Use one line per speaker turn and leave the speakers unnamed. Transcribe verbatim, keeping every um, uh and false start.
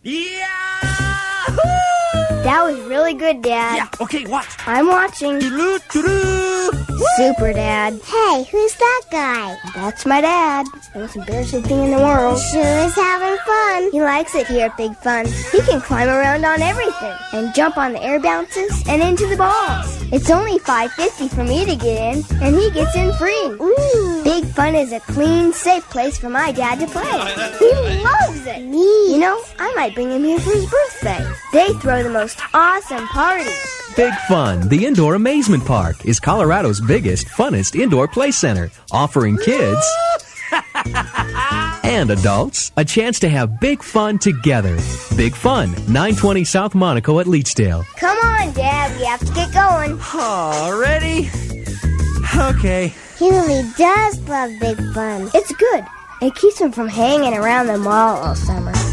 Yeah!
That was really good, Dad.
Yeah, okay, watch.
I'm watching. Super, Dad.
Hey, who's that guy?
That's my dad. The most embarrassing thing in the world.
Sure is having fun.
He likes it here at Big Fun. He can climb around on everything and jump on the air bounces and into the balls. It's only five fifty for me to get in, and he gets in free.
Ooh.
Big Fun is a clean, safe place for my dad to play. He loves it.
Neat.
You know, I might bring him here for his birthday. They throw the most awesome parties.
Big Fun, the indoor amazement park, is Colorado's biggest, funnest indoor play center, offering kids and adults a chance to have big fun together. Big Fun, nine twenty South Monaco at Leechdale.
Come on, Dad, we have to get going.
Oh, ready? Okay.
He really does love Big Fun.
It's good. It keeps him from hanging around the mall all summer.